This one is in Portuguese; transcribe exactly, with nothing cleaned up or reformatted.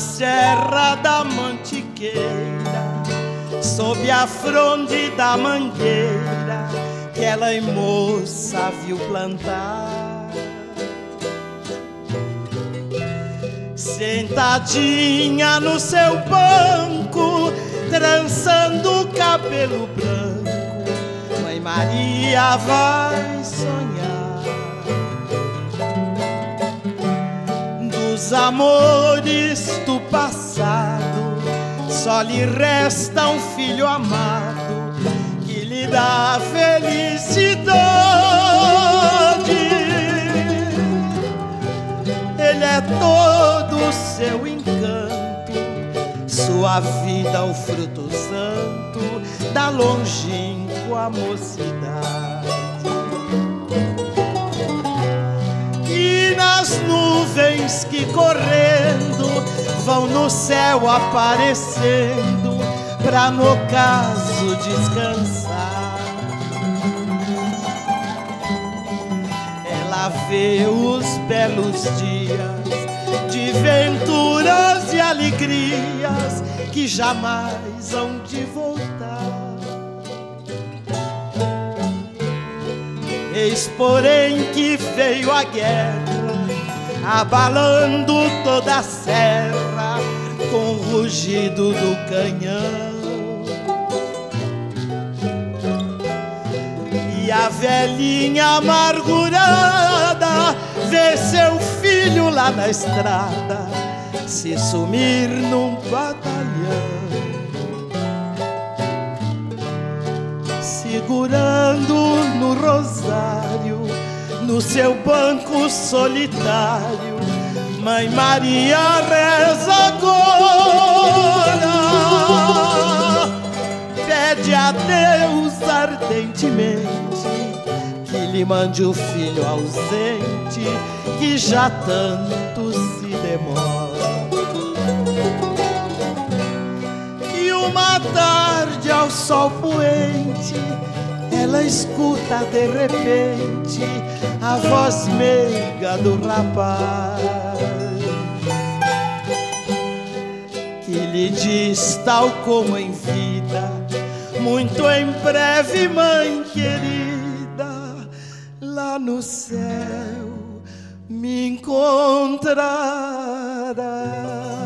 Serra da Mantiqueira, sob a fronde da mangueira, que ela moça viu plantar. Sentadinha no seu banco, trançando o cabelo branco, Mãe Maria vai sonhar dos amores do passado. Só lhe resta um filho amado que lhe dá felicidade. Ele é todo o seu encanto, sua vida o fruto santo da longínqua mocidade. E nas nuvens que correndo vão no céu aparecendo, pra no caso descansar, ela vê os belos dias de venturas e alegrias que jamais hão de voltar. Eis porém que veio a guerra, abalando toda a serra com o rugido do canhão. E a velhinha amargurada vê seu filho lá na estrada se sumir num batalhão, segurando no rosário, no seu banco solitário, Mãe Maria reza agora, pede a Deus ardentemente que lhe mande o filho ausente, que já tanto se demora. E uma tarde ao sol poente, ela escuta de repente a voz meiga do rapaz, que lhe diz, tal como em vida, muito em breve, mãe querida, lá no céu me encontrará.